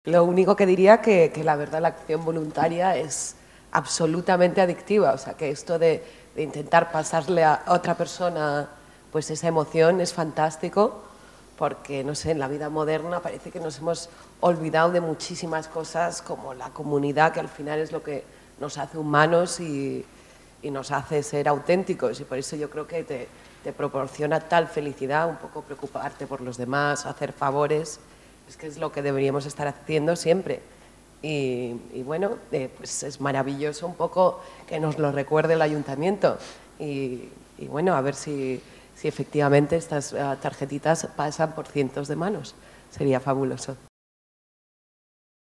Lo único que diría que la verdad la acción voluntaria es absolutamente adictiva, o sea que esto de intentar pasarle a otra persona pues esa emoción es fantástico, porque no sé, en la vida moderna parece que nos hemos olvidado de muchísimas cosas como la comunidad, que al final es lo que nos hace humanos y nos hace ser auténticos, y por eso yo creo que te proporciona tal felicidad, un poco preocuparte por los demás, hacer favores. Es que es lo que deberíamos estar haciendo siempre. Y bueno, pues es maravilloso un poco que nos lo recuerde el ayuntamiento. Y bueno, a ver si efectivamente estas tarjetitas pasan por cientos de manos. Sería fabuloso.